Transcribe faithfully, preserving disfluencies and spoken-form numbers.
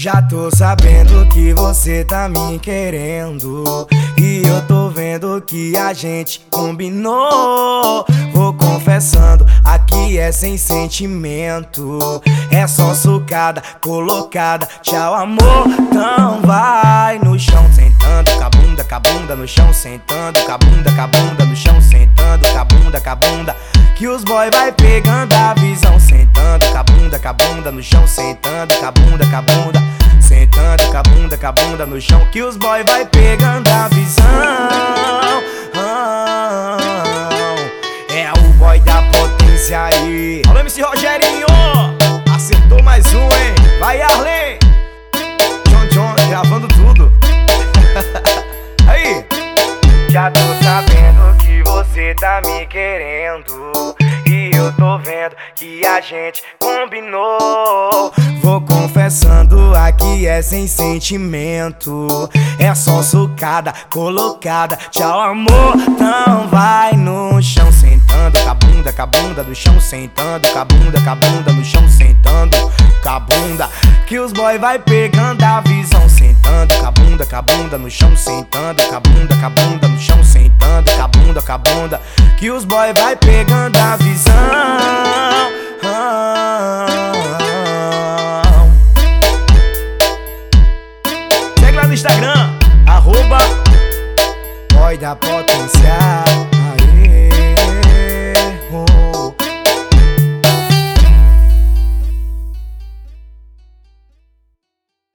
Já tô sabendo que você tá me querendo, e eu tô vendo que a gente combinou. Vou confessando, aqui é sem sentimento, é só sucada, colocada, tchau amor. Então vai no chão sentando, com a bunda, com a bunda no chão sentando, com a bunda, com a bunda no chão sentando, com a bunda, com a bunda, que os boy vai pegando a visão. Sentando, com a bunda, com a bunda no chão sentando, com a bunda, com a bunda, sentando, com a bunda, com a bunda no chão, que os boy vai pegando a visão. É o boy da potência aí. Alô, M C Rogerinho, acertou mais um, hein? Vai, Arlen, John John gravando tudo. Aí, já tô sabendo que você tá me querendo, e eu tô vendo que a gente combinou. Vou confessando, aqui é sem sentimento, é só sucada, colocada, tchau amor. Então vai no chão sentando, com a bunda, com a bunda no chão sentando, com a bunda, com a bunda no chão sentando, com a bunda, que os boy vai pegando a visão. Sentando, com a bunda, com a bunda no chão sentando, com a bunda, com a bunda no chão sentando, com a bunda, com a bunda, que os boy vai pegando a visão. Segue lá no Instagram, arroba boy da potência.